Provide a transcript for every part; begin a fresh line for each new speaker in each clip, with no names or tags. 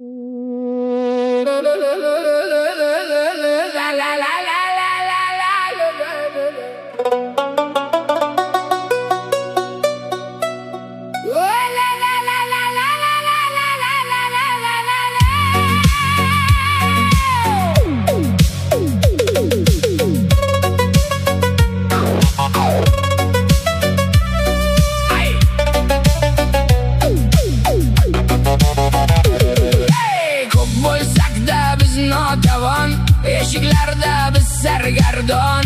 Eshiklarda biz sargardon,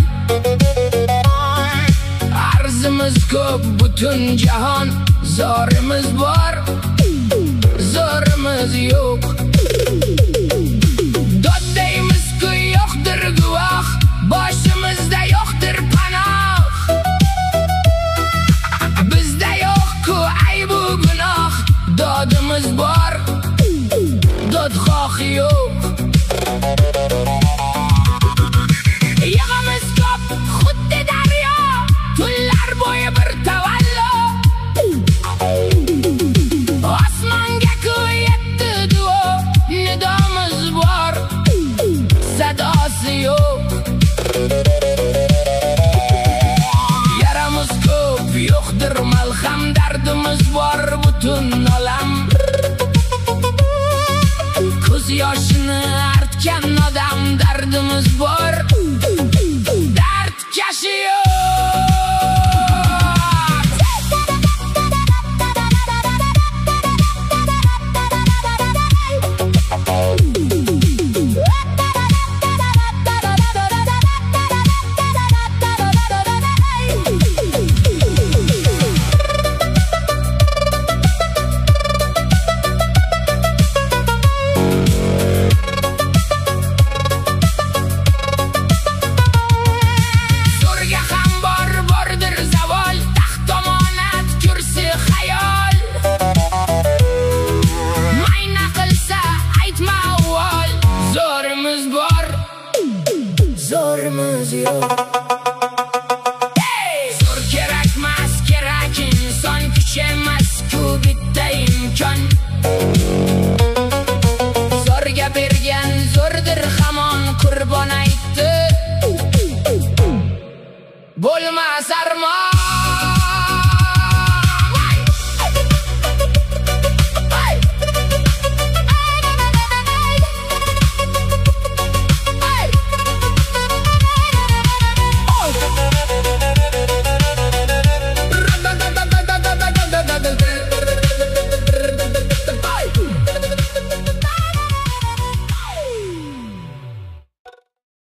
arzimiz ko'p butun jahon. Zorimiz bor, zo'rimiz yo'q. Dod deymiz-ku yo'qdir guvoh, boshimizda yo'qdir panoh. Bizda yo'q-ku aybu gunoh, dodimiz bor, dodxoh yo'q. Yig'imiz ko'p xuddi daryo, tunlar bo'yi bir tavallo. Osmonga-ku yetdi duo, nidomiz bor, sadosi yo'q. Yaramiz ko'p, yo'qdir malham, dardimiz bor butun olam. Ko'z yoshini artgan odam, dardimiz bor,